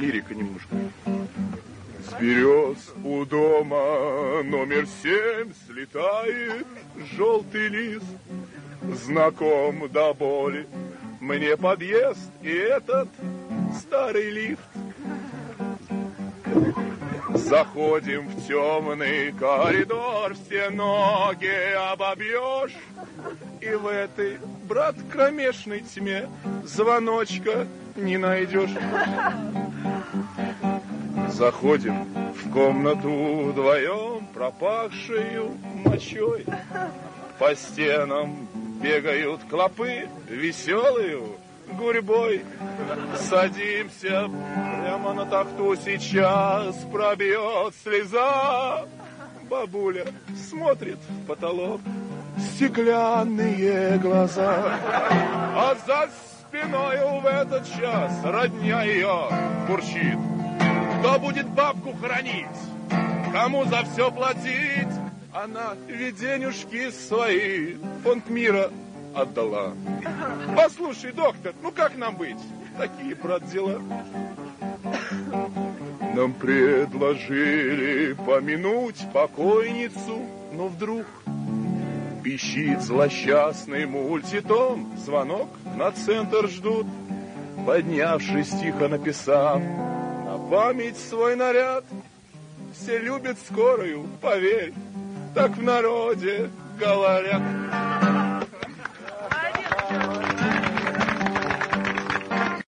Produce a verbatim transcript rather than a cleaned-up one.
лирика немножко. С берез у дома номер семь слетает желтый лист. Знаком до боли мне подъезд и этот старый лифт. Заходим в темный коридор, все ноги обобьешь, и в этой, брат, кромешной тьме звоночка не найдешь. Заходим в комнату вдвоем, пропахшую мочой. По стенам бегают клопы, веселую гурьбой. Садимся прямо на тахту, сейчас пробьет слеза. Бабуля смотрит в потолок, стеклянные глаза. А за спиною в этот час родня ее бурчит. Кто будет бабку хранить? Кому за все платить? Она ведь денежки свои фонд мира отдала. Послушай, доктор, ну как нам быть? Такие, брат, дела. Нам предложили помянуть покойницу, но вдруг пищит злосчастный мультитон. Звонок на центр ждут. Поднявшись, тихо написав на память свой наряд. Все любят скорую, поверь, так в народе говорят.